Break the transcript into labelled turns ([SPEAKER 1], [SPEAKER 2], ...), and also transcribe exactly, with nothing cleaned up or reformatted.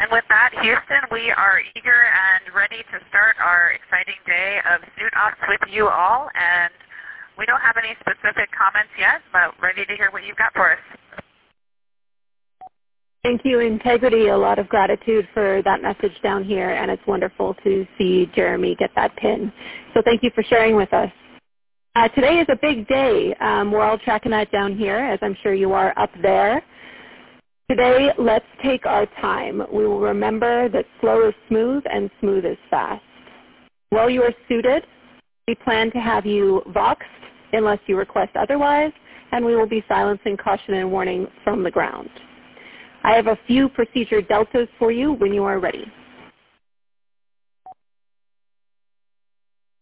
[SPEAKER 1] And with that, Houston, we are eager and ready to start our exciting day of Suit Ops with you all. And we don't have any specific comments yet, but ready to hear what you've got for us.
[SPEAKER 2] Thank you, Integrity. A lot of gratitude for that message down here, and it's wonderful to see Jeremy get that pin. So thank you for sharing with us. Uh, today is a big day. Um, we're all tracking that down here, as I'm sure you are up there. Today, let's take our time. We will remember that slow is smooth and smooth is fast. While you are suited, we plan to have you voxed unless you request otherwise, and we will be silencing caution and warning from the ground. I have a few procedure deltas for you when you are ready.